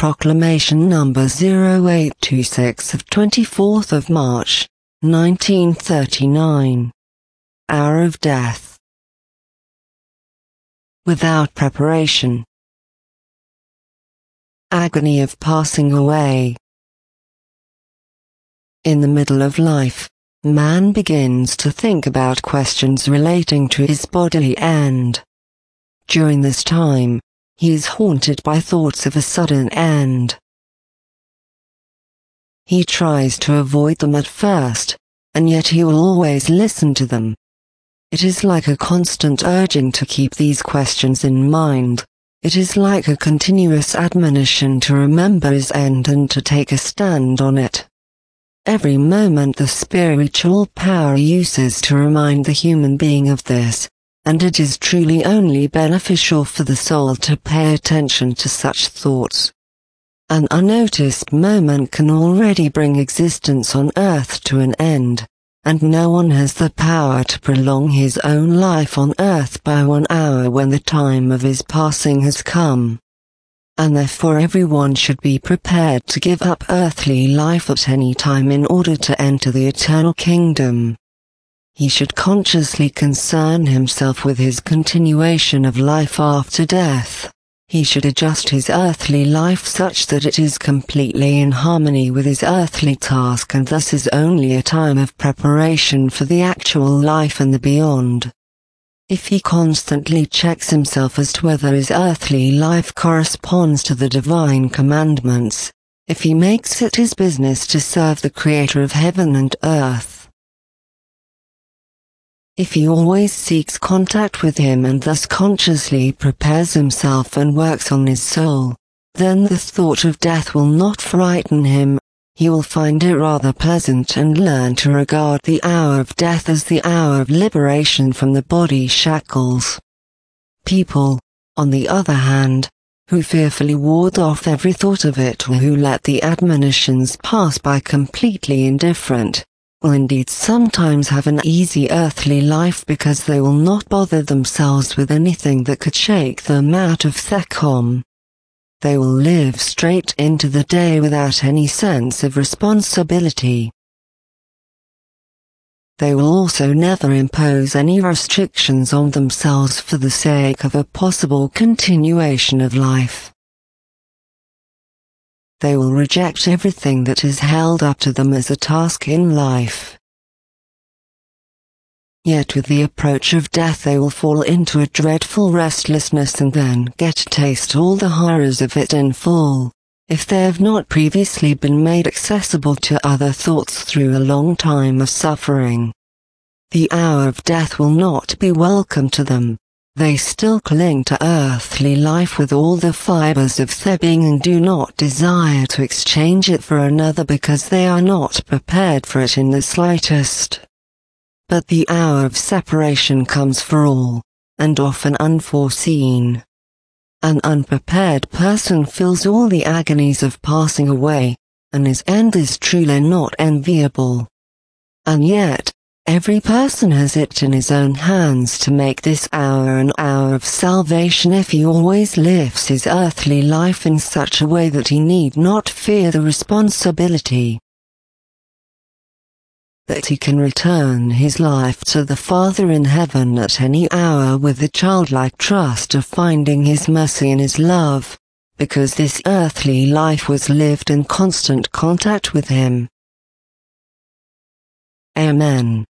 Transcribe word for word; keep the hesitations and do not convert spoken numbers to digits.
Proclamation number zero eight two six of twenty-fourth of March, nineteen thirty-nine. Hour of Death. Without preparation. Agony of passing away. In the middle of life, man begins to think about questions relating to his bodily end. During this time, he is haunted by thoughts of a sudden end. He tries to avoid them at first, and yet he will always listen to them. It is like a constant urging to keep these questions in mind. It is like a continuous admonition to remember his end and to take a stand on it. Every moment the spiritual power uses to remind the human being of this, and it is truly only beneficial for the soul to pay attention to such thoughts. An unnoticed moment can already bring existence on earth to an end, and no one has the power to prolong his own life on earth by one hour when the time of his passing has come. And therefore everyone should be prepared to give up earthly life at any time in order to enter the eternal kingdom. He should consciously concern himself with his continuation of life after death. He should adjust his earthly life such that it is completely in harmony with his earthly task, and thus is only a time of preparation for the actual life and the beyond. If he constantly checks himself as to whether his earthly life corresponds to the divine commandments, if he makes it his business to serve the Creator of heaven and earth, if he always seeks contact with him and thus consciously prepares himself and works on his soul, then the thought of death will not frighten him. He will find it rather pleasant and learn to regard the hour of death as the hour of liberation from the body shackles. People, on the other hand, who fearfully ward off every thought of it or who let the admonitions pass by completely indifferent, will indeed sometimes have an easy earthly life because they will not bother themselves with anything that could shake them out of Thecom. They will live straight into the day without any sense of responsibility. They will also never impose any restrictions on themselves for the sake of a possible continuation of life. They will reject everything that is held up to them as a task in life. Yet with the approach of death they will fall into a dreadful restlessness and then get to taste all the horrors of it in full, if they have not previously been made accessible to other thoughts through a long time of suffering. The hour of death will not be welcome to them. They still cling to earthly life with all the fibers of their being and do not desire to exchange it for another because they are not prepared for it in the slightest. But the hour of separation comes for all, and often unforeseen. An unprepared person feels all the agonies of passing away, and his end is truly not enviable. And yet, every person has it in his own hands to make this hour an hour of salvation if he always lives his earthly life in such a way that he need not fear the responsibility. That he can return his life to the Father in heaven at any hour with the childlike trust of finding his mercy and his love, because this earthly life was lived in constant contact with him. Amen.